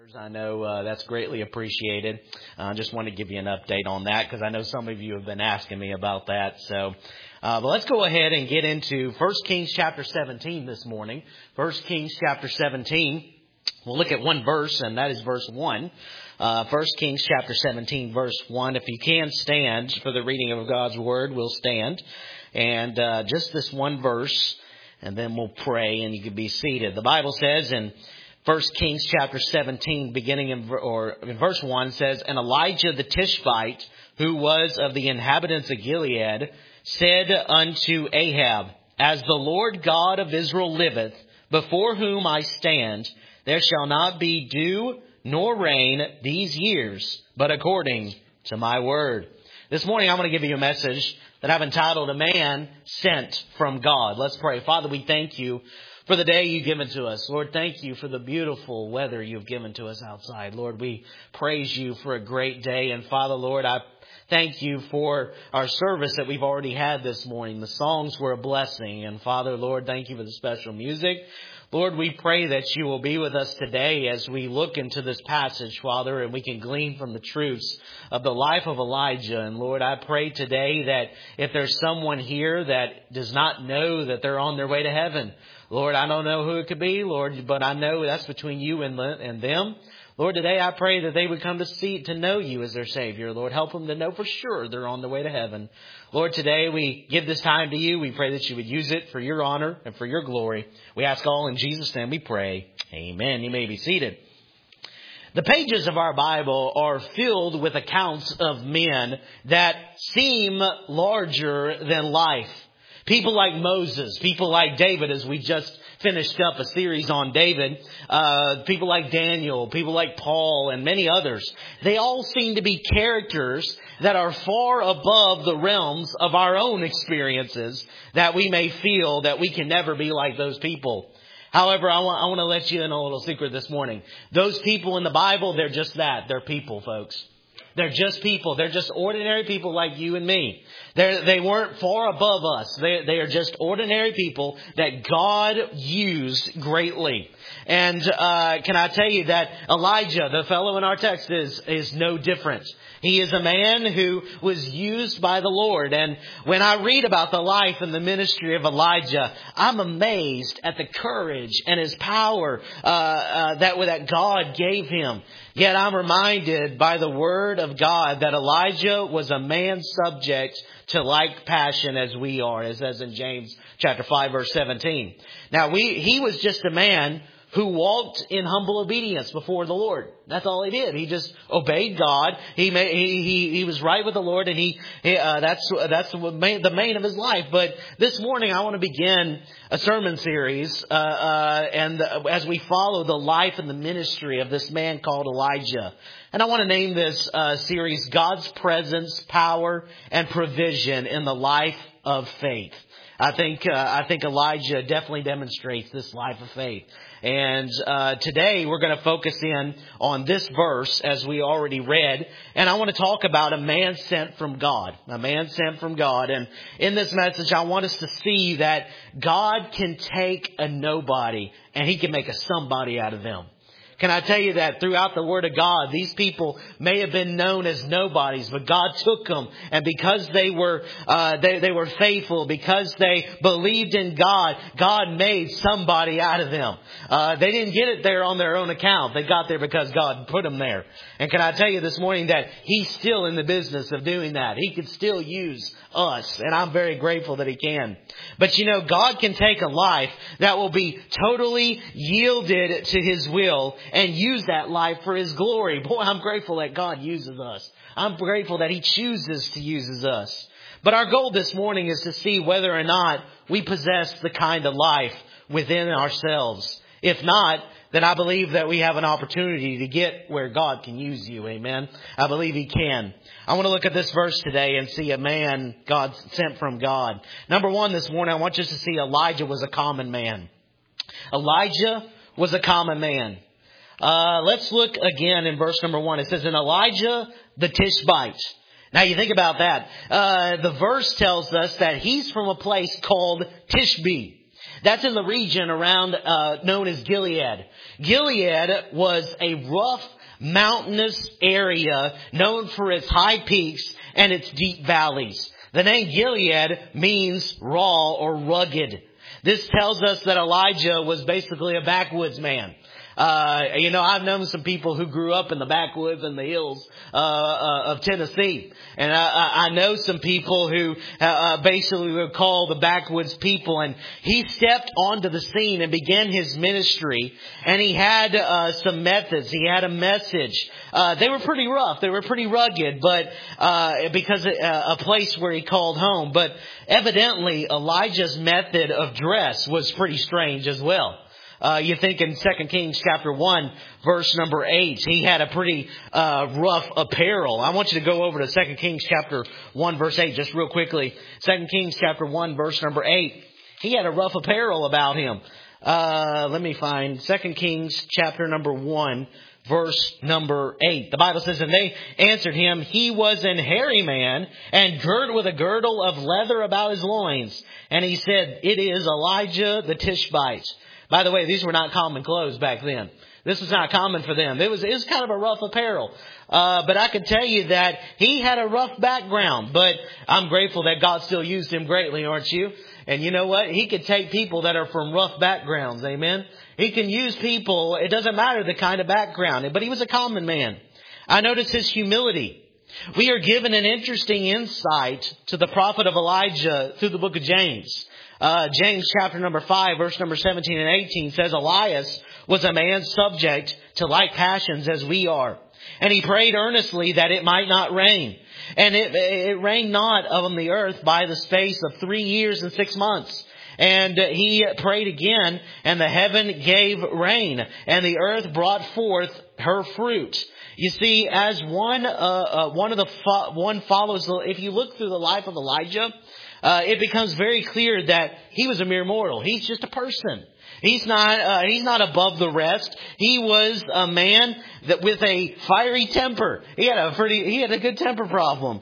I know that's greatly appreciated. I just want to give you an update on that because I know some of you have been asking me about that. So, but let's go ahead and get into 1 Kings chapter 17 this morning. 1 Kings chapter 17. We'll look at one verse, and that is verse 1. 1 Kings chapter 17, verse 1. If you can stand for the reading of God's Word, we'll stand. And just this one verse, and then we'll pray, and you can be seated. The Bible says in 1 Kings chapter 17, beginning in verse 1, says, "And Elijah the Tishbite, who was of the inhabitants of Gilead, said unto Ahab, As the Lord God of Israel liveth, before whom I stand, there shall not be dew nor rain these years, but according to my word." This morning I'm going to give you a message that I've entitled, "A Man Sent from God." Let's pray. Father, we thank you for the day you've given to us. Lord, thank you for the beautiful weather you've given to us outside. Lord, we praise you for a great day. And Father, Lord, I thank you for our service that we've already had this morning. The songs were a blessing. And Father, Lord, thank you for the special music. Lord, we pray that you will be with us today as we look into this passage, Father, and we can glean from the truths of the life of Elijah. And Lord, I pray today that if there's someone here that does not know that they're on their way to heaven, Lord, I don't know who it could be, Lord, but I know that's between you and them. Lord, today I pray that they would come to know you as their Savior. Lord, help them to know for sure they're on their way to heaven. Lord, today we give this time to you. We pray that you would use it for your honor and for your glory. We ask all in Jesus' name we pray. Amen. You may be seated. The pages of our Bible are filled with accounts of men that seem larger than life. People like Moses, people like David, as we just finished up a series on David, people like Daniel, people like Paul, and many others. They all seem to be characters that are far above the realms of our own experiences, that we may feel that we can never be like those people. However, I want to let you in a little secret this morning. Those people in the Bible, they're just that. They're people, folks. They're just people. They're just ordinary people like you and me. They weren't far above us. They are just ordinary people that God used greatly. And can I tell you that Elijah, the fellow in our text, is no different. He is a man who was used by the Lord. And when I read about the life and the ministry of Elijah, I'm amazed at the courage and his power that God gave him. Yet I'm reminded by the word of God that Elijah was a man subject to like passion as we are, as it says in James chapter 5, verse 17. Now, he was just a man who walked in humble obedience before the Lord. That's all he did. He just obeyed God. He was right with the Lord, and that's the main of his life. But this morning, I want to begin a sermon series, and as we follow the life and the ministry of this man called Elijah. And I want to name this series "God's Presence, Power, and Provision in the Life of Faith." I think Elijah definitely demonstrates this life of faith. And today we're going to focus in on this verse as we already read. And I want to talk about a man sent from God. A man sent from God. And in this message, I want us to see that God can take a nobody and He can make a somebody out of them. Can I tell you that throughout the Word of God, these people may have been known as nobodies, but God took them, and because they were faithful, because they believed in God, God made somebody out of them. They didn't get it there on their own account. They got there because God put them there. And can I tell you this morning that He's still in the business of doing that. He can still use us, and I'm very grateful that He can. But you know, God can take a life that will be totally yielded to His will and use that life for His glory. Boy, I'm grateful that God uses us. I'm grateful that He chooses to use us. But our goal this morning is to see whether or not we possess the kind of life within ourselves. If not, then I believe that we have an opportunity to get where God can use you. Amen. I believe He can. I want to look at this verse today and see a man God sent from God. Number one this morning, I want you to see Elijah was a common man. Elijah was a common man. Let's look again in verse number 1. It says, "And Elijah the Tishbite." Now you think about that. The verse tells us that he's from a place called Tishbe. That's in the region around known as Gilead. Gilead was a rough, mountainous area known for its high peaks and its deep valleys. The name Gilead means raw or rugged. This tells us that Elijah was basically a backwoods man. I've known some people who grew up in the backwoods and the hills of Tennessee. And I know some people who basically were called the backwoods people. And he stepped onto the scene and began his ministry. And he had some methods. He had a message. They were pretty rough. They were pretty rugged, but because a place where he called home. But evidently, Elijah's method of dress was pretty strange as well. You think in 2 Kings chapter 1, verse number 8, he had a pretty rough apparel. I want you to go over to 2 Kings chapter 1, verse 8, just real quickly. 2 Kings chapter 1, verse number 8. He had a rough apparel about him. Let me find 2 Kings chapter number 1, verse number 8. The Bible says, and they answered him, he was an hairy man and girt with a girdle of leather about his loins. And he said, it is Elijah the Tishbite. By the way, these were not common clothes back then. This was not common for them. It was kind of a rough apparel. But I can tell you that he had a rough background. But I'm grateful that God still used him greatly, aren't you? And you know what? He could take people that are from rough backgrounds. Amen. He can use people. It doesn't matter the kind of background. But he was a common man. I notice his humility. We are given an interesting insight to the prophet of Elijah through the book of James. James chapter number 5, verse number 17 and 18 says, Elias was a man subject to like passions as we are. And he prayed earnestly that it might not rain. And it rained not on the earth by the space of 3 years and 6 months. And he prayed again, and the heaven gave rain, and the earth brought forth her fruit. You see, as one follows, if you look through the life of Elijah, it becomes very clear that he was a mere mortal. He's just a person. He's not above the rest. He was a man that with a fiery temper. He had a good temper problem.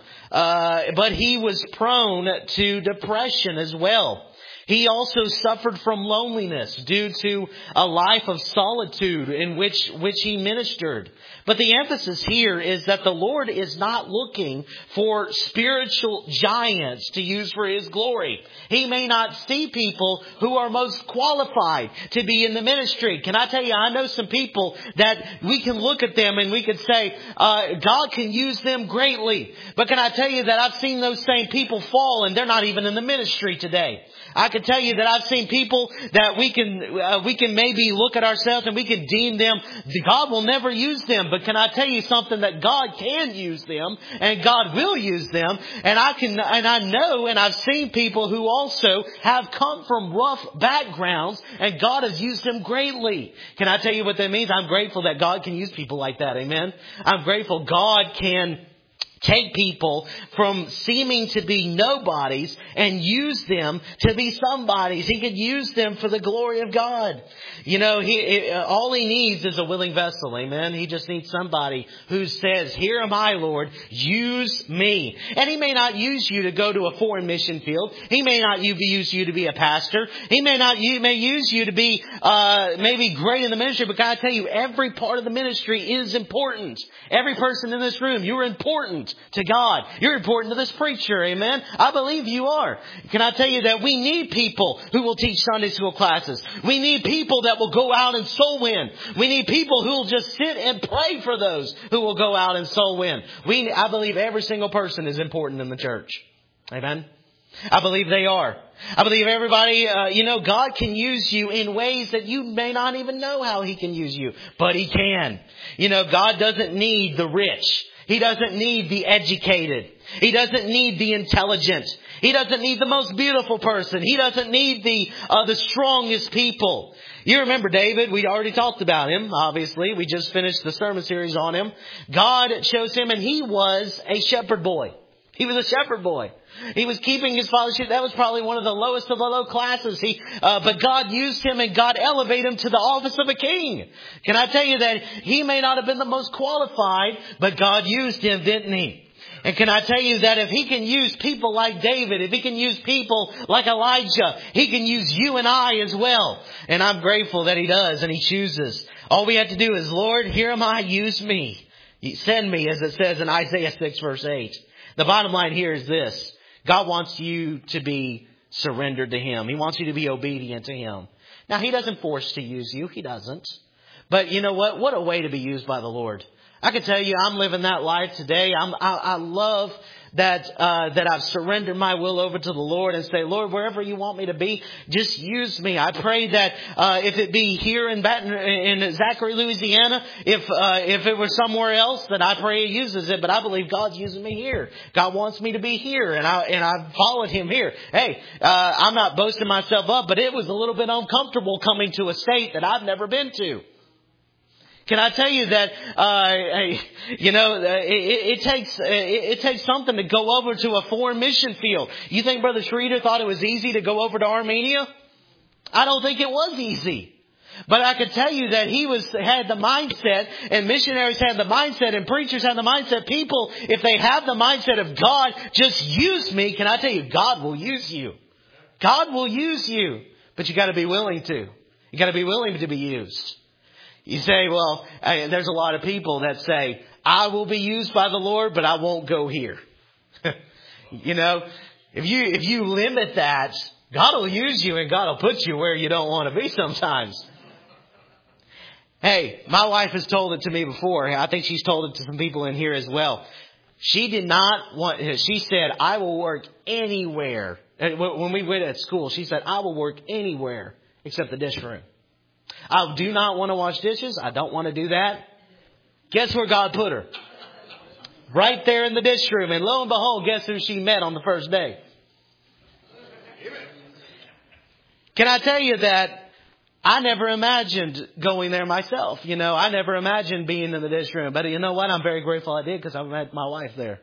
But he was prone to depression as well. He also suffered from loneliness due to a life of solitude in which he ministered. But the emphasis here is that the Lord is not looking for spiritual giants to use for His glory. He may not see people who are most qualified to be in the ministry. Can I tell you, I know some people that we can look at them and we could say, God can use them greatly. But can I tell you that I've seen those same people fall and they're not even in the ministry today. I can tell you that I've seen people that we can maybe look at ourselves and we can deem them, God will never use them. But can I tell you something, that God can use them and God will use them. And I know and I've seen people who also have come from rough backgrounds and God has used them greatly. Can I tell you what that means? I'm grateful that God can use people like that. Amen. I'm grateful God can take people from seeming to be nobodies and use them to be somebodies. He could use them for the glory of God. You know, all he needs is a willing vessel. Amen. He just needs somebody who says, here am I, Lord, use me. And he may not use you to go to a foreign mission field. He may not use you to be a pastor. He may use you to be maybe great in the ministry. But can I tell you, every part of the ministry is important. Every person in this room, you're important to God. You're important to this preacher. Amen. I believe you are. Can I tell you that we need people who will teach Sunday school classes? We need people that will go out and soul win. We need people who will just sit and pray for those who will go out and soul win. I believe every single person is important in the church. Amen. I believe they are. I believe everybody, God can use you in ways that you may not even know how He can use you, but He can. God doesn't need the rich. He doesn't need the educated. He doesn't need the intelligent. He doesn't need the most beautiful person. He doesn't need the strongest people. You remember David. We already talked about him, obviously. We just finished the sermon series on him. God chose him, and he was a shepherd boy. He was a shepherd boy. He was keeping his father's sheep. That was probably one of the lowest of the low classes. But God used him and God elevated him to the office of a king. Can I tell you that he may not have been the most qualified, but God used him, didn't He? And can I tell you that if He can use people like David, if He can use people like Elijah, He can use you and I as well. And I'm grateful that He does and He chooses. All we have to do is, Lord, here am I, use me. Send me, as it says in Isaiah 6 verse 8. The bottom line here is this. God wants you to be surrendered to Him. He wants you to be obedient to Him. Now, He doesn't force to use you. He doesn't. But you know what? What a way to be used by the Lord. I can tell you, I'm living that life today. I love that I've surrendered my will over to the Lord and say, Lord, wherever you want me to be, just use me. I pray that if it be here in Zachary, Louisiana, if it were somewhere else, that I pray He uses it. But I believe God's using me here. God wants me to be here, and I followed Him here. Hey, I'm not boasting myself up, but it was a little bit uncomfortable coming to a state that I've never been to. Can I tell you that, it takes something to go over to a foreign mission field. You think Brother Schroeder thought it was easy to go over to Armenia? I don't think it was easy. But I can tell you that he had the mindset, and missionaries had the mindset, and preachers had the mindset. People, if they have the mindset of God, just use me. Can I tell you, God will use you. God will use you. But you got to be willing to. You got to be willing to be used. You say, well, there's a lot of people that say, I will be used by the Lord, but I won't go here. If you limit that, God will use you and God will put you where you don't want to be sometimes. Hey, my wife has told it to me before. I think she's told it to some people in here as well. She said, I will work anywhere. When we went at school, she said, I will work anywhere except the dish room. I do not want to wash dishes. I don't want to do that. Guess where God put her? Right there in the dish room. And lo and behold, guess who she met on the first day? Can I tell you that I never imagined going there myself? I never imagined being in the dish room. But you know what? I'm very grateful I did, because I met my wife there.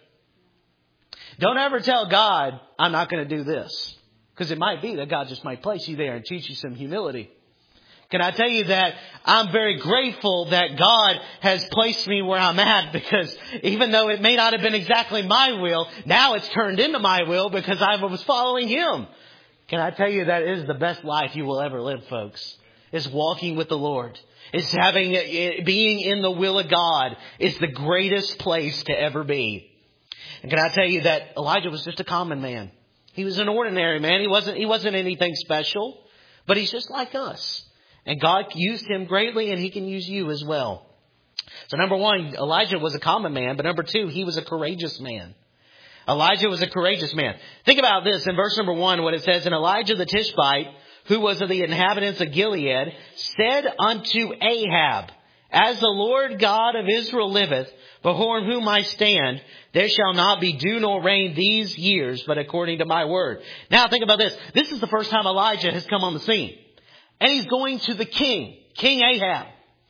Don't ever tell God, I'm not going to do this. Because it might be that God just might place you there and teach you some humility. Can I tell you that I'm very grateful that God has placed me where I'm at, because even though it may not have been exactly my will, now it's turned into my will because I was following Him. Can I tell you that it is the best life you will ever live, folks? It's walking with the Lord. It's being in the will of God. It's the greatest place to ever be. And can I tell you that Elijah was just a common man? He was an ordinary man. He wasn't anything special, but he's just like us. And God used him greatly, and He can use you as well. So number one, Elijah was a common man. But number two, he was a courageous man. Elijah was a courageous man. Think about this in verse number 1, what it says. And Elijah the Tishbite, who was of the inhabitants of Gilead, said unto Ahab, As the Lord God of Israel liveth, before whom I stand, there shall not be dew nor rain these years, but according to my word. Now think about this. This is the first time Elijah has come on the scene. And he's going to the king, King Ahab.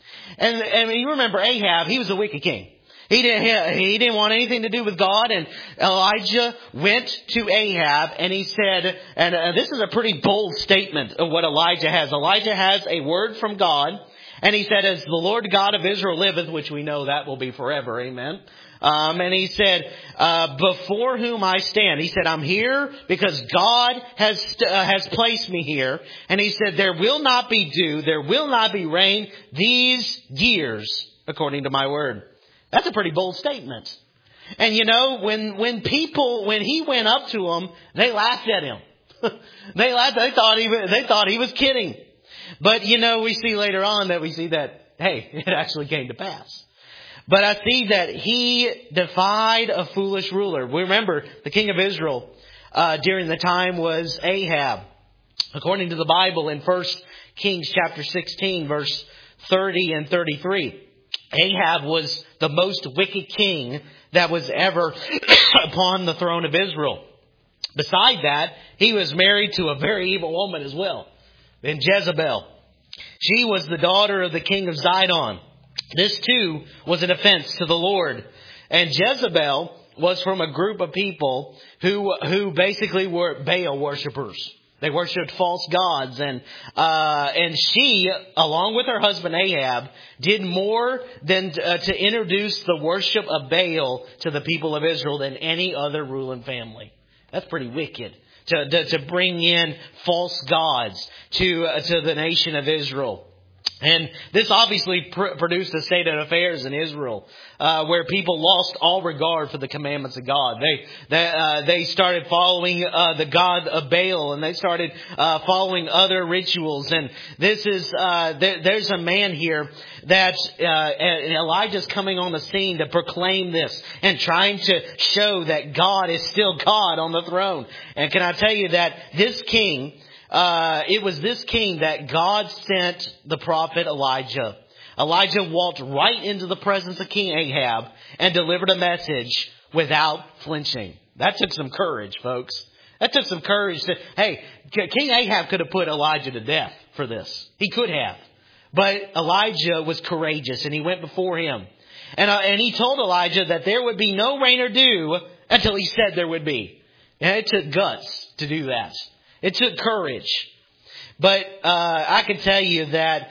And you remember Ahab, he was a wicked king. He didn't want anything to do with God. And Elijah went to Ahab and he said, and this is a pretty bold statement of what Elijah has. Elijah has a word from God. And he said, as the Lord God of Israel liveth, which we know that will be forever. Amen. And he said, before whom I stand. He said, I'm here because God has placed me here. And he said, there will not be dew, there will not be rain these years, according to my word. That's a pretty bold statement. And when he went up to them, they laughed at him. They thought he was kidding. But we see later on that hey, it actually came to pass. But I see that he defied a foolish ruler. We remember the king of Israel during the time was Ahab. According to the Bible in 1 Kings chapter 16, verse 30 and 33. Ahab was the most wicked king that was ever upon the throne of Israel. Beside that, he was married to a very evil woman as well, named Jezebel. She was the daughter of the king of Zidon. This too was an offense to the Lord. And Jezebel was from a group of people who basically were Baal worshipers. They worshipped false gods, and she, along with her husband Ahab, did more than to introduce the worship of Baal to the people of Israel than any other ruling family. That's pretty wicked. To bring in false gods to the nation of Israel. And this obviously produced a state of affairs in Israel, where people lost all regard for the commandments of God. They started following the god of Baal, and they started following other rituals. And this is there's a man here that Elijah's coming on the scene to proclaim this and trying to show that God is still God on the throne. And can I tell you that this king, it was this king that God sent the prophet Elijah. Elijah walked right into the presence of King Ahab and delivered a message without flinching. That took some courage, folks. That took some courage. King Ahab could have put Elijah to death for this. He could have. But Elijah was courageous, and he went before him. And he told Elijah that there would be no rain or dew until he said there would be. And it took guts to do that. It took courage. But I can tell you that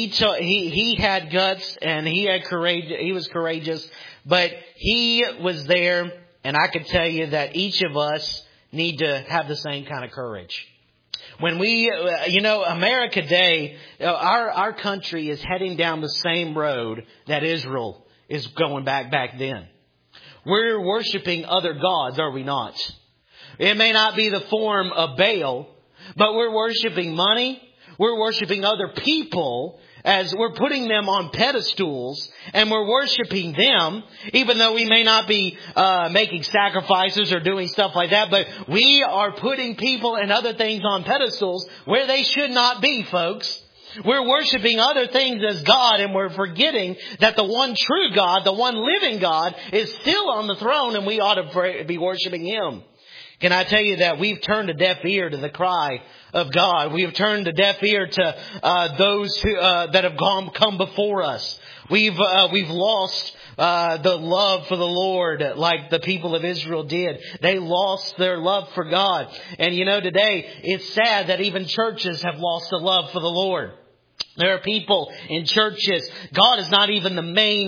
he had guts and he had courage. He was courageous. But he was there. And I can tell you that each of us need to have the same kind of courage. When we, America today, our country is heading down the same road that Israel is going back then. We're worshiping other gods, are we not? It may not be the form of Baal, but we're worshiping money. We're worshiping other people as we're putting them on pedestals, and we're worshiping them, even though we may not be making sacrifices or doing stuff like that. But we are putting people and other things on pedestals where they should not be, folks. We're worshiping other things as God, and we're forgetting that the one true God, the one living God, is still on the throne, and we ought to be worshiping Him. Can I tell you that we've turned a deaf ear to the cry of God? We have turned a deaf ear to those who that have come before us. We've lost the love for the Lord like the people of Israel did. They lost their love for God. And today it's sad that even churches have lost the love for the Lord. There are people in churches. God is not even the main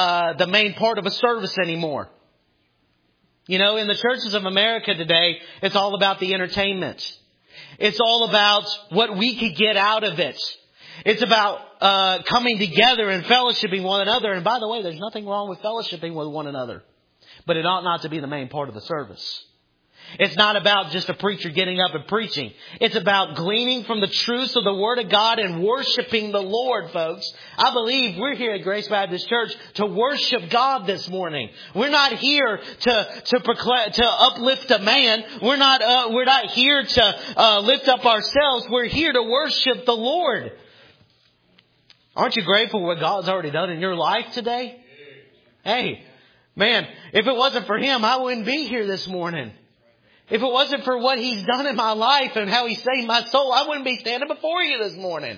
part of a service anymore. In the churches of America today, it's all about the entertainment. It's all about what we could get out of it. It's about coming together and fellowshipping one another. And by the way, there's nothing wrong with fellowshipping with one another. But it ought not to be the main part of the service. It's not about just a preacher getting up and preaching. It's about gleaning from the truths of the Word of God and worshiping the Lord, folks. I believe we're here at Grace Baptist Church to worship God this morning. We're not here to uplift a man. We're not here to lift up ourselves. We're here to worship the Lord. Aren't you grateful for what God's already done in your life today? Hey, man, if it wasn't for Him, I wouldn't be here this morning. If it wasn't for what He's done in my life and how He saved my soul, I wouldn't be standing before you this morning.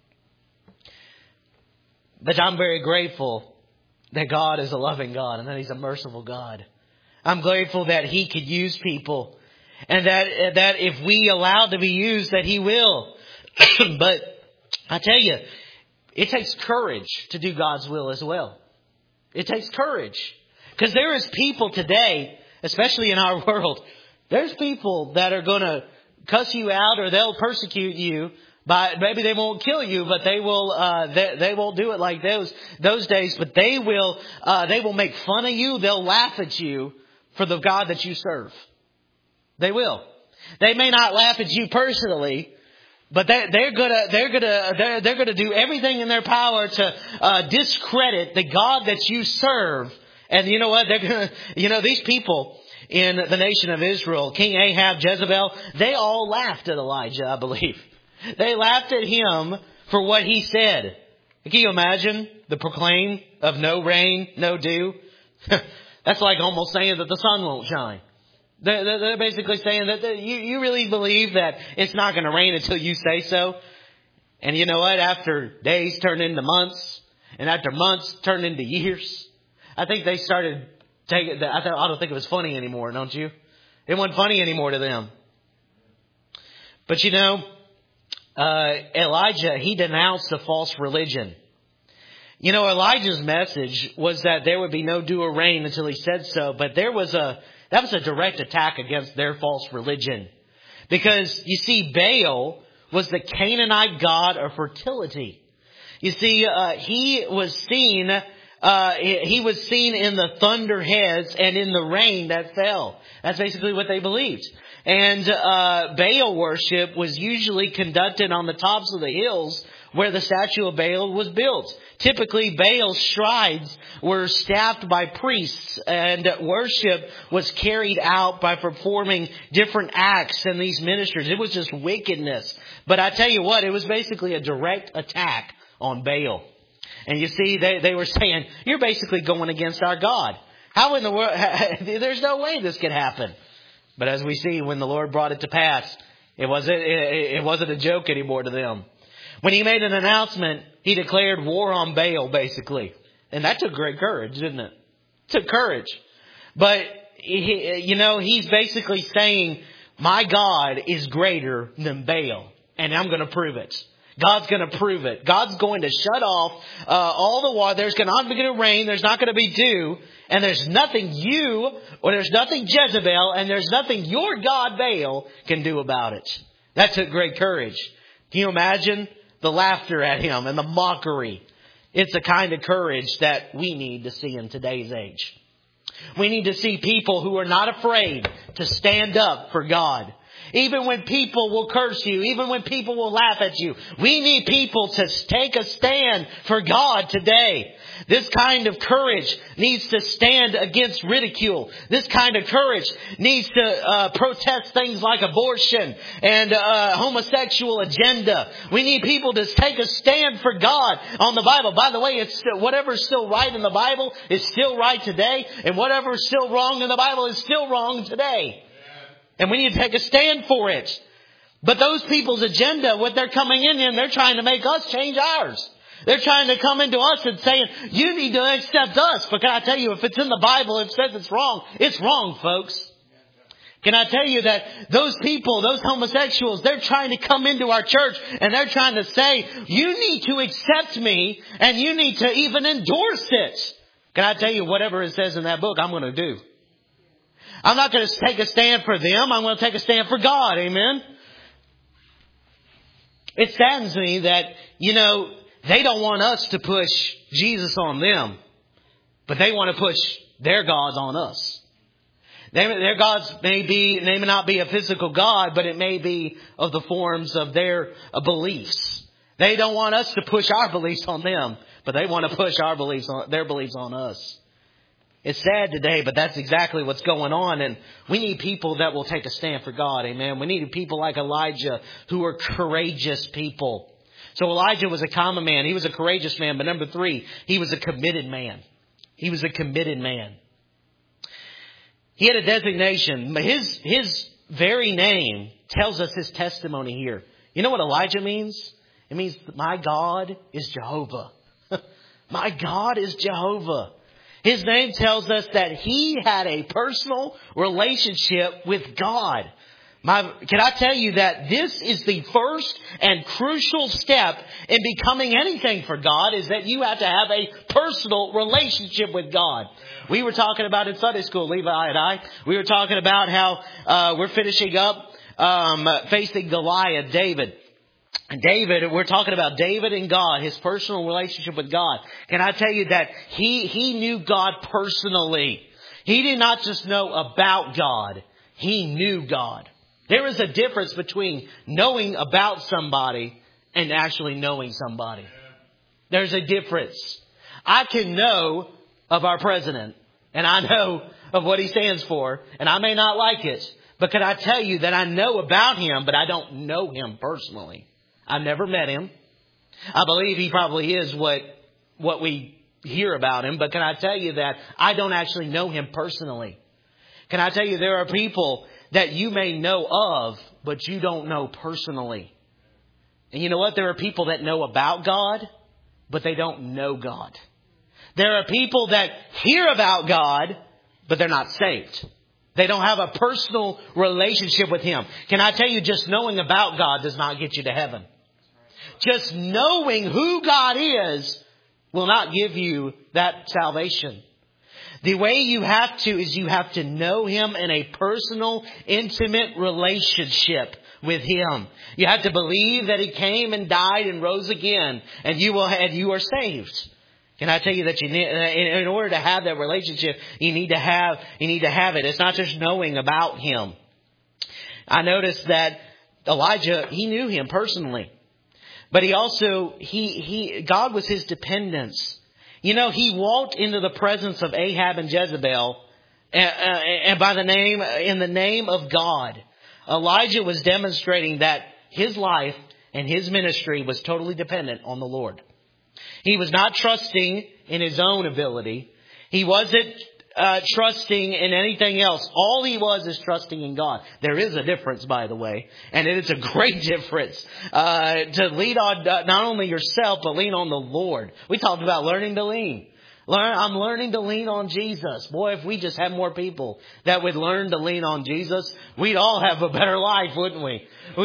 But I'm very grateful that God is a loving God and that He's a merciful God. I'm grateful that He could use people and that if we allow to be used, that He will. But I tell you, it takes courage to do God's will as well. It takes courage. Because there is people today, especially in our world, there's people that are going to cuss you out or they'll persecute you. Maybe they won't kill you, but they will. They won't do it like those days. But they will make fun of you. They'll laugh at you for the God that you serve. They will. They may not laugh at you personally, but they're gonna do everything in their power to discredit the God that you serve. And you know what? They're gonna. These people in the nation of Israel, King Ahab, Jezebel, they all laughed at Elijah, I believe. They laughed at him for what he said. Can you imagine the proclaim of no rain, no dew? That's like almost saying that the sun won't shine. They're basically saying that you really believe that it's not going to rain until you say so. And you know what? After days turned into months, and after months turned into years, I think they started taking. I don't think it was funny anymore, don't you? It wasn't funny anymore to them. But Elijah, he denounced a false religion. Elijah's message was that there would be no dew or rain until he said so. But that was a direct attack against their false religion. Because, you see, Baal was the Canaanite god of fertility. You see, he was seen in the thunderheads and in the rain that fell. That's basically what they believed. And Baal worship was usually conducted on the tops of the hills where the statue of Baal was built. Typically, Baal's shrines were staffed by priests, and worship was carried out by performing different acts in these ministries. It was just wickedness. But I tell you what, it was basically a direct attack on Baal. And you see, they were saying, you're basically going against our God. How in the world? There's no way this could happen. But as we see, when the Lord brought it to pass, it wasn't a joke anymore to them. When he made an announcement, he declared war on Baal, basically. And that took great courage, didn't it? It took courage. But, he's basically saying, my God is greater than Baal. And I'm going to prove it. God's going to prove it. God's going to shut off all the water. There's not going to rain. There's not going to be dew. And there's nothing there's nothing Jezebel, and there's nothing your God Baal can do about it. That took great courage. Can you imagine the laughter at him and the mockery? It's the kind of courage that we need to see in today's age. We need to see people who are not afraid to stand up for God. Even when people will curse you, even when people will laugh at you, we need people to take a stand for God today. This kind of courage needs to stand against ridicule. This kind of courage needs to protest things like abortion and homosexual agenda. We need people to take a stand for God on the Bible. By the way, whatever's still right in the Bible is still right today, and whatever's still wrong in the Bible is still wrong today. And we need to take a stand for it. But those people's agenda, what they're coming in, they're trying to make us change ours. They're trying to come into us and saying, you need to accept us. But can I tell you, if it's in the Bible, it says it's wrong, folks. Can I tell you that those people, those homosexuals, they're trying to come into our church and they're trying to say, you need to accept me and you need to even endorse it. Can I tell you, whatever it says in that book, I'm going to do. I'm not going to take a stand for them. I'm going to take a stand for God. Amen. It saddens me that, they don't want us to push Jesus on them, but they want to push their gods on us. Their gods may not be a physical God, but it may be of the forms of their beliefs. They don't want us to push our beliefs on them, but they want to push their beliefs on us. It's sad today, but that's exactly what's going on. And we need people that will take a stand for God. Amen. We need people like Elijah who are courageous people. So Elijah was a common man. He was a courageous man. But number 3, he was a committed man. He was a committed man. He had a designation. His very name tells us his testimony here. You know what Elijah means? It means my God is Jehovah. My God is Jehovah. His name tells us that he had a personal relationship with God. Can I tell you that this is the first and crucial step in becoming anything for God, is that you have to have a personal relationship with God. We were talking about in Sunday school, Levi and I, we were talking about how we're finishing up facing Goliath, David. And David, we're talking about David and God, his personal relationship with God. Can I tell you that he knew God personally? He did not just know about God. He knew God. There is a difference between knowing about somebody and actually knowing somebody. There's a difference. I can know of our president, and I know of what he stands for, and I may not like it. But can I tell you that I know about him, but I don't know him personally? I've never met him. I believe he probably is what we hear about him. But can I tell you that I don't actually know him personally? Can I tell you there are people that you may know of, but you don't know personally. And you know what? There are people that know about God, but they don't know God. There are people that hear about God, but they're not saved. They don't have a personal relationship with Him. Can I tell you, just knowing about God does not get you to heaven. Just knowing who God is will not give you that salvation. The way you have to know Him in a personal, intimate relationship with Him. You have to believe that He came and died and rose again, and you are saved. Can I tell you that in order to have that relationship, you need to have it. It's not just knowing about Him. I noticed that Elijah, he knew Him personally, but he also God was his dependence. You know, he walked into the presence of Ahab and Jezebel, and in the name of God. Elijah was demonstrating that his life and his ministry was totally dependent on the Lord. He was not trusting in his own ability. He wasn't trusting in anything else. All he was is trusting in God. There is a difference, by the way, and it is a great difference to lean on not only yourself, but lean on the Lord. We talked about learning to lean. I'm learning to lean on Jesus. Boy, if we just had more people that would learn to lean on Jesus, we'd all have a better life, wouldn't we?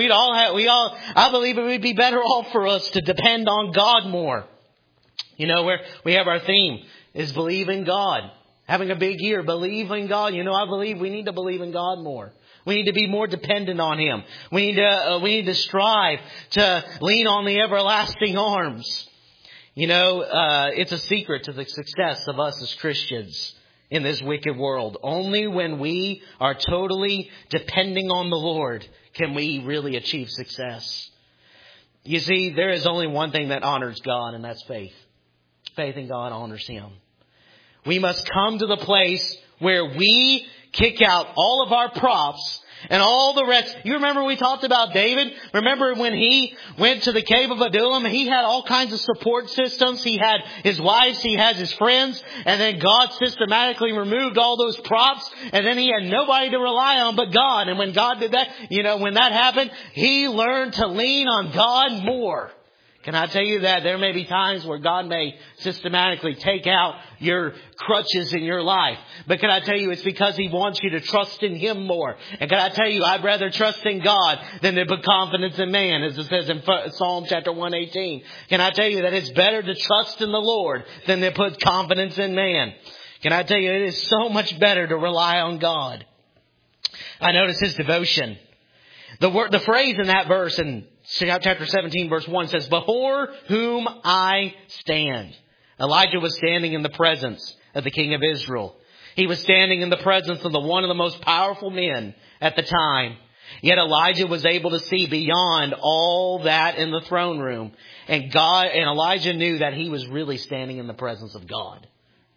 I believe it would be better off for us to depend on God more. You know, where we have our theme is believe in God. Having a big year, believe in God. You know, I believe we need to believe in God more. We need to be more dependent on Him. We need to strive to lean on the everlasting arms. You know, it's a secret to the success of us as Christians in this wicked world. Only when we are totally depending on the Lord can we really achieve success. You see, there is only one thing that honors God, and that's faith. Faith in God honors Him. We must come to the place where we kick out all of our props and all the rest. You remember we talked about David? Remember when he went to the cave of Adullam? He had all kinds of support systems. He had his wives. He had his friends. And then God systematically removed all those props. And then he had nobody to rely on but God. And when God did that, you know, when that happened, he learned to lean on God more. Can I tell you that there may be times where God may systematically take out your crutches in your life. But can I tell you, it's because He wants you to trust in Him more. And can I tell you, I'd rather trust in God than to put confidence in man, as it says in Psalm chapter 118. Can I tell you that it's better to trust in the Lord than to put confidence in man? Can I tell you, it is so much better to rely on God. I notice his devotion. The phrase in that verse in chapter 17, verse 1 says, "Before whom I stand." Elijah was standing in the presence of the king of Israel. He was standing in the presence of one of the most powerful men at the time. Yet Elijah was able to see beyond all that in the throne room. And Elijah knew that he was really standing in the presence of God.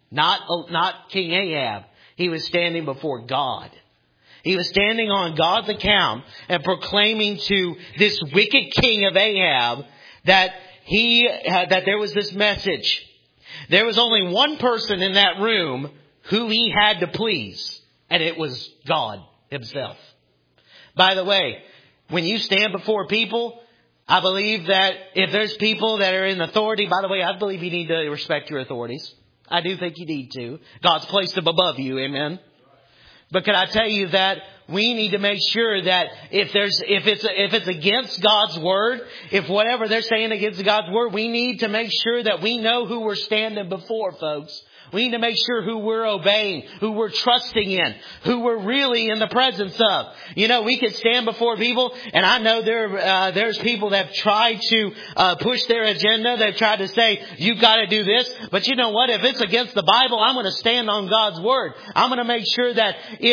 Not King Ahab. He was standing before God. He was standing on God's account and proclaiming to this wicked king of Ahab that there was this message. There was only one person in that room who he had to please, and it was God Himself. By the way, when you stand before people, I believe that if there's people that are in authority, by the way, I believe you need to respect your authorities. I do think you need to. God's placed them above you, amen? But can I tell you that we need to make sure that if it's against God's word, if whatever they're saying against God's word, we need to make sure that we know who we're standing before, folks. We need to make sure who we're obeying, who we're trusting in, who we're really in the presence of. You know, we could stand before people, and I know there's people that have tried to push their agenda. They've tried to say, you've got to do this. But you know what? If it's against the Bible, I'm going to stand on God's word. I'm going to make sure that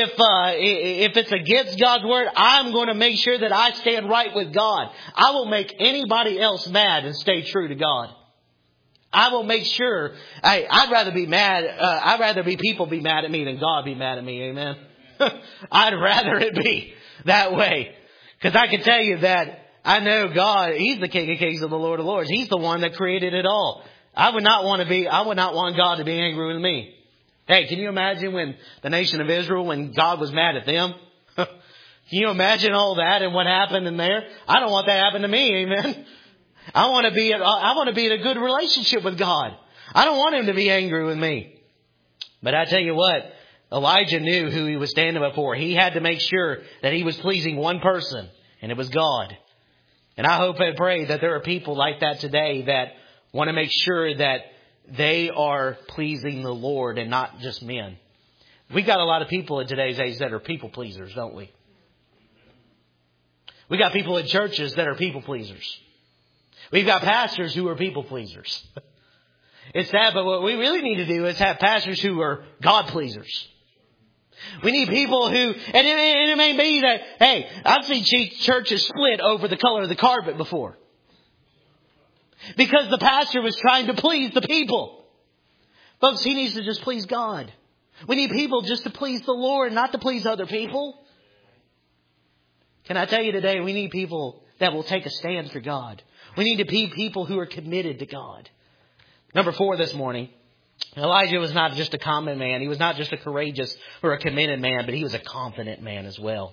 if it's against God's word, I'm going to make sure that I stand right with God. I will make anybody else mad and stay true to God. I will make sure. I'd rather be mad. I'd rather people be mad at me than God be mad at me. Amen. I'd rather it be that way, because I can tell you that I know God. He's the King of Kings and the Lord of Lords. He's the one that created it all. I would not want God to be angry with me. Hey, can you imagine when the nation of Israel, when God was mad at them? Can you imagine all that and what happened in there? I don't want that to happen to me. Amen. I want to be in a good relationship with God. I don't want Him to be angry with me. But I tell you what, Elijah knew who he was standing before. He had to make sure that he was pleasing one person, and it was God. And I hope and pray that there are people like that today that want to make sure that they are pleasing the Lord and not just men. We got a lot of people in today's age that are people pleasers, don't we? We got people in churches that are people pleasers. We've got pastors who are people pleasers. It's sad, but what we really need to do is have pastors who are God pleasers. We need people who, and it may be that, hey, I've seen churches split over the color of the carpet before. Because the pastor was trying to please the people. Folks, he needs to just please God. We need people just to please the Lord, not to please other people. Can I tell you today, we need people that will take a stand for God. We need to be people who are committed to God. Number 4 this morning. Elijah was not just a common man. He was not just a courageous or a committed man, but he was a confident man as well.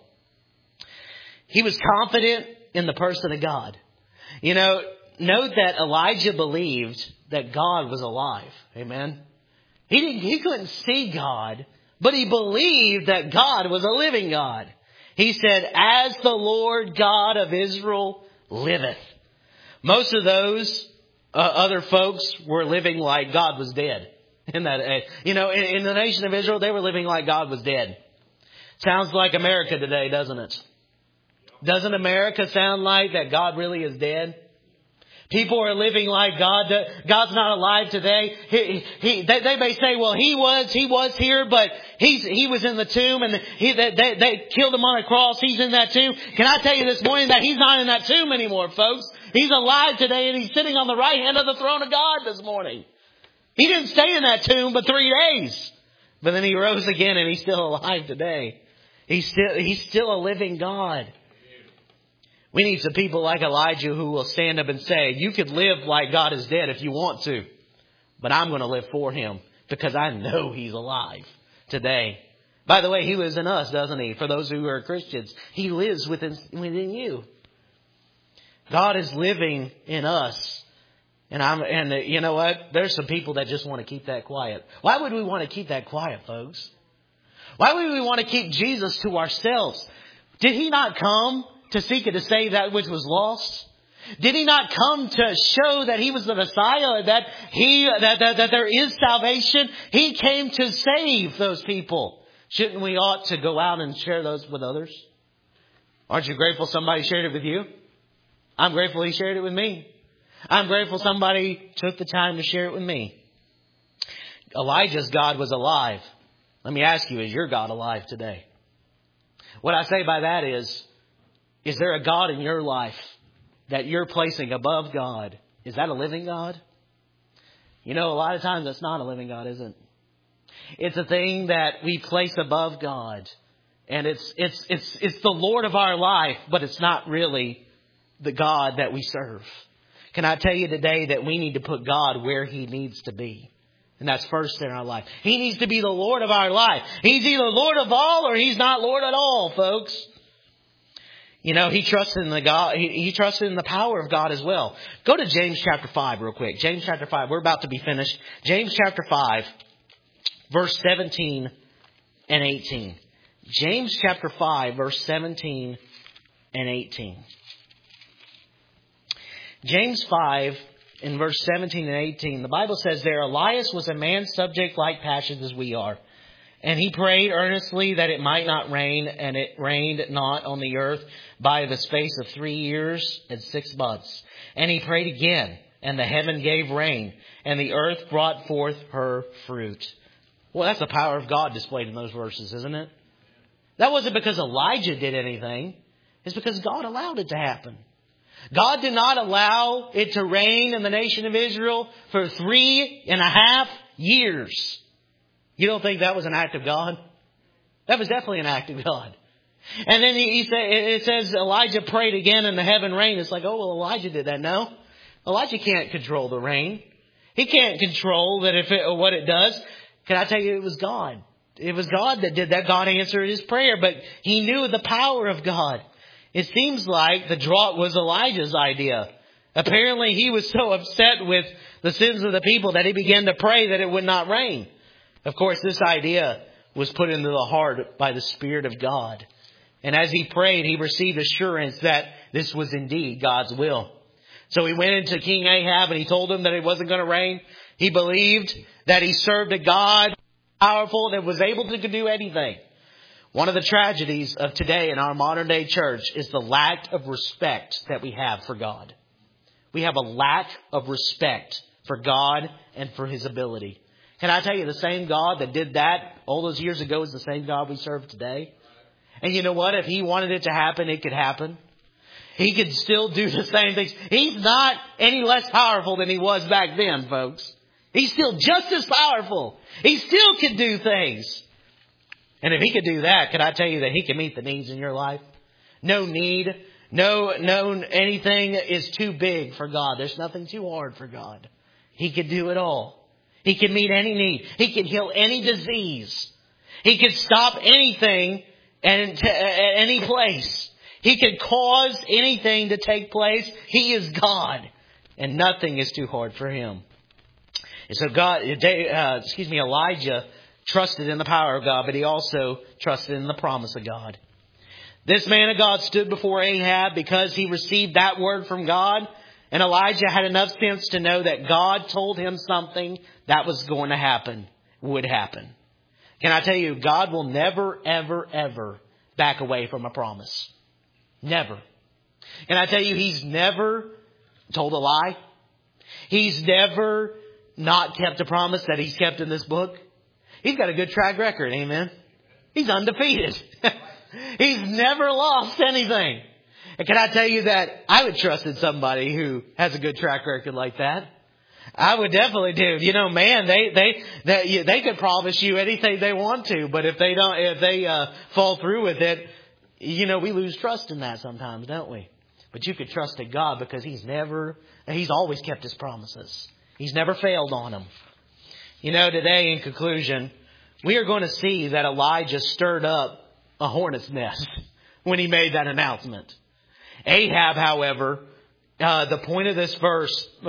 He was confident in the person of God. You know, note that Elijah believed that God was alive. Amen. He couldn't see God, but he believed that God was a living God. He said, as the Lord God of Israel liveth. Most of those other folks were living like God was dead. In that, in the nation of Israel, they were living like God was dead. Sounds like America today, doesn't it? Doesn't America sound like that God really is dead? People are living like God's not alive today. They may say, well, he was here, but he was in the tomb, and they killed him on a cross. He's in that tomb. Can I tell you this morning that he's not in that tomb anymore, folks? He's alive today, and he's sitting on the right hand of the throne of God this morning. He didn't stay in that tomb but 3 days. But then he rose again, and he's still alive today. He's still a living God. We need some people like Elijah who will stand up and say, you could live like God is dead if you want to, but I'm going to live for him because I know he's alive today. By the way, he lives in us, doesn't he? For those who are Christians, he lives within you. God is living in us. And you know what? There's some people that just want to keep that quiet. Why would we want to keep that quiet, folks? Why would we want to keep Jesus to ourselves? Did he not come to seek and to save that which was lost? Did he not come to show that he was the Messiah, that there is salvation? He came to save those people. Shouldn't we ought to go out and share those with others? Aren't you grateful somebody shared it with you? I'm grateful he shared it with me. I'm grateful somebody took the time to share it with me. Elijah's God was alive. Let me ask you, is your God alive today? What I say by that is there a God in your life that you're placing above God? Is that a living God? You know, a lot of times it's not a living God, is it? It's a thing that we place above God. And it's the Lord of our life, but it's not really the God that we serve. Can I tell you today that we need to put God where he needs to be? And that's first in our life. He needs to be the Lord of our life. He's either Lord of all or he's not Lord at all, folks. You know, he trusted in he trusted in the power of God as well. Go to James chapter 5 real quick. James chapter 5. We're about to be finished. James chapter 5, verse 17 and 18. James chapter 5, verse 17 and 18. James 5, in verse 17 and 18, the Bible says there, Elias was a man subject like passions as we are. And he prayed earnestly that it might not rain, and it rained not on the earth by the space of 3 years and 6 months. And he prayed again, and the heaven gave rain, and the earth brought forth her fruit. Well, that's the power of God displayed in those verses, isn't it? That wasn't because Elijah did anything. It's because God allowed it to happen. God did not allow it to rain in the nation of Israel for 3.5 years. You don't think that was an act of God? That was definitely an act of God. And then it says Elijah prayed again and the heaven rained. It's like, oh, well, Elijah did that. No, Elijah can't control the rain. He can't control what it does. Can I tell you, it was God. It was God that did that. God answered his prayer, but he knew the power of God. It seems like the drought was Elijah's idea. Apparently, he was so upset with the sins of the people that he began to pray that it would not rain. Of course, this idea was put into the heart by the Spirit of God. And as he prayed, he received assurance that this was indeed God's will. So he went into King Ahab and he told him that it wasn't going to rain. He believed that he served a God powerful that was able to do anything. One of the tragedies of today in our modern day church is the lack of respect that we have for God. We have a lack of respect for God and for His ability. Can I tell you, the same God that did that all those years ago is the same God we serve today. And you know what? If He wanted it to happen, it could happen. He could still do the same things. He's not any less powerful than He was back then, folks. He's still just as powerful. He still can do things. And if He could do that, can I tell you that He can meet the needs in your life? No need, no anything is too big for God. There's nothing too hard for God. He can do it all. He can meet any need. He can heal any disease. He can stop anything at any place. He can cause anything to take place. He is God, and nothing is too hard for Him. And so Elijah trusted in the power of God, but he also trusted in the promise of God. This man of God stood before Ahab because he received that word from God. And Elijah had enough sense to know that God told him something that was going to happen, would happen. Can I tell you, God will never, ever, ever back away from a promise. Never. Can I tell you, He's never told a lie. He's never not kept a promise that He's kept in this book. He's got a good track record, amen. He's undefeated. He's never lost anything. And can I tell you that I would trust in somebody who has a good track record like that? I would definitely do. You know, man, they could promise you anything they want to, but if they fall through with it, you know, we lose trust in that sometimes, don't we? But you could trust in God because He's always kept His promises. He's never failed on them. You know, today in conclusion, we are going to see that Elijah stirred up a hornet's nest when he made that announcement. Ahab, however, the point of this verse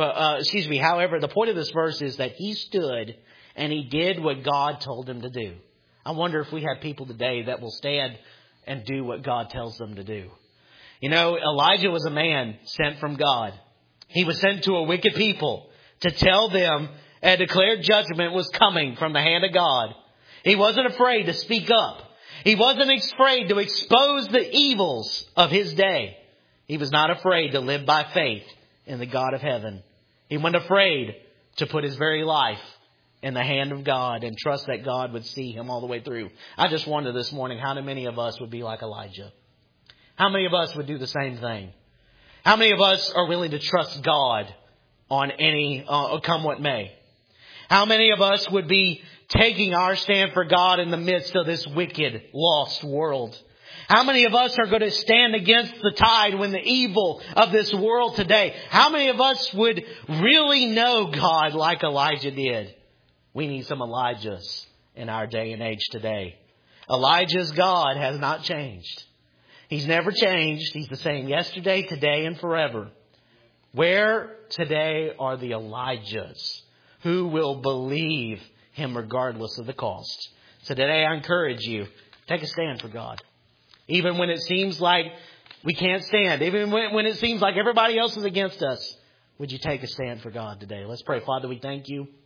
is that he stood and he did what God told him to do. I wonder if we have people today that will stand and do what God tells them to do. You know, Elijah was a man sent from God. He was sent to a wicked people to tell them and declare judgment was coming from the hand of God. He wasn't afraid to speak up. He wasn't afraid to expose the evils of his day. He was not afraid to live by faith in the God of heaven. He wasn't afraid to put his very life in the hand of God and trust that God would see him all the way through. I just wonder this morning, how many of us would be like Elijah? How many of us would do the same thing? How many of us are willing to trust God on any, come what may? How many of us would be taking our stand for God in the midst of this wicked, lost world? How many of us are going to stand against the tide when the evil of this world today? How many of us would really know God like Elijah did? We need some Elijahs in our day and age today. Elijah's God has not changed. He's never changed. He's the same yesterday, today, and forever. Where today are the Elijahs who will believe Him regardless of the cost? So today I encourage you, take a stand for God. Even when it seems like we can't stand, even when it seems like everybody else is against us, would you take a stand for God today? Let's pray. Father, we thank You